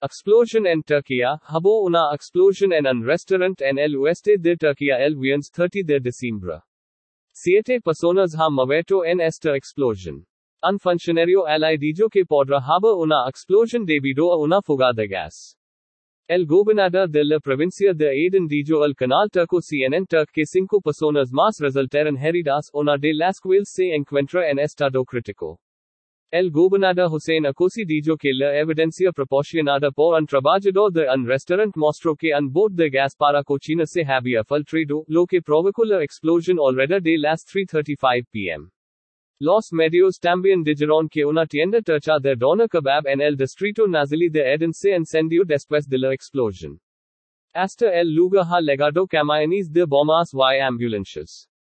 Explosion en Turquía, hubo una explosión en un restaurante en el oeste de Turquía el viernes 30 de diciembre. 7 personas han muerto en esta explosión. Un funcionario ha dicho que podrá haber una explosión debido a una fuga de gas. El gobernador de la provincia de Aden dijo al canal turco CNN Turk que 5 personas más resultaron heridas, una de las cuales se encuentra en estado crítico. El gobernador Hussein Akosi dijo que la evidencia proporcionada por un trabajador de un restaurante mostró que un bote de gas para cocina se había filtrado, lo que provocó la explosión alrededor de las 3:35 p.m. Los medios también dijeron que una tienda turca de doner kebab en el distrito Nazilli de Aden se encendió después de la explosión. Hasta el lugar ha llegado camiones de bombas y ambulancias.